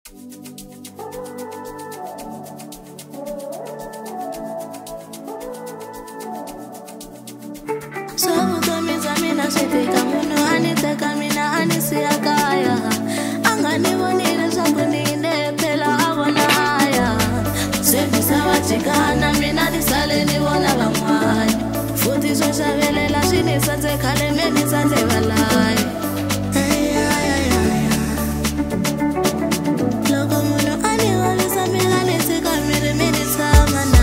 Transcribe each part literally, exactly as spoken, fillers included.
So utomiza mina shifika muno aniteka mina anisiya kaya anganibonile swakuninde phela abona haya sevisa wajikana mina nisale nibona bamwanya futhi soshabelela shinisathe khale menisathe balayi loko muno aniwalisa mina nisika miri minisama na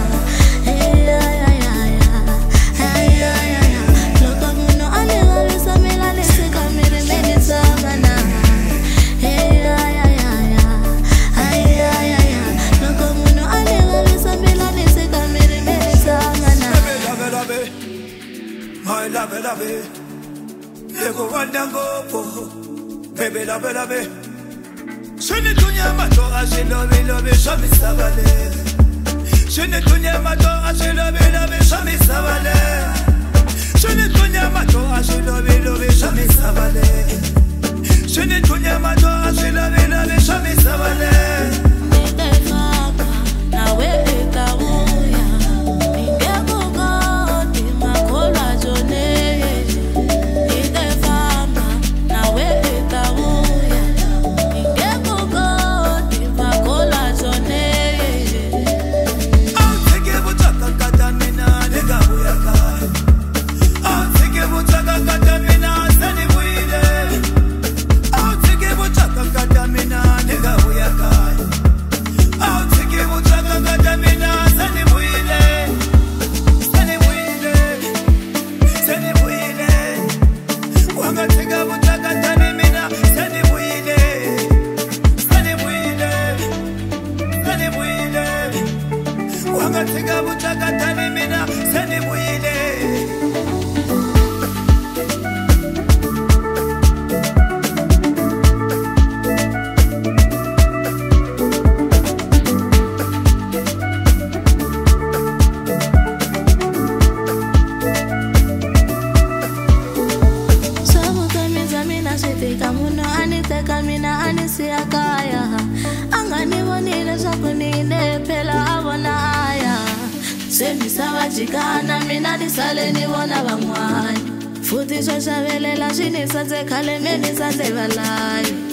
My love, love it. You go one down go for baby, love, love it. Shouldn't you never matter? I say love it, love it. Show me savale. Shouldn't you never matter? I say love it, love it. Show me savale. Shouldn't you never matter? I say love it, love it. Show me savale. Shouldn't you never matter? I say love it, love it. Show me savale. Now where is the Jikana mina nisale nibona bamwanya futhi soshabelela shinisathe khale menisathe balayi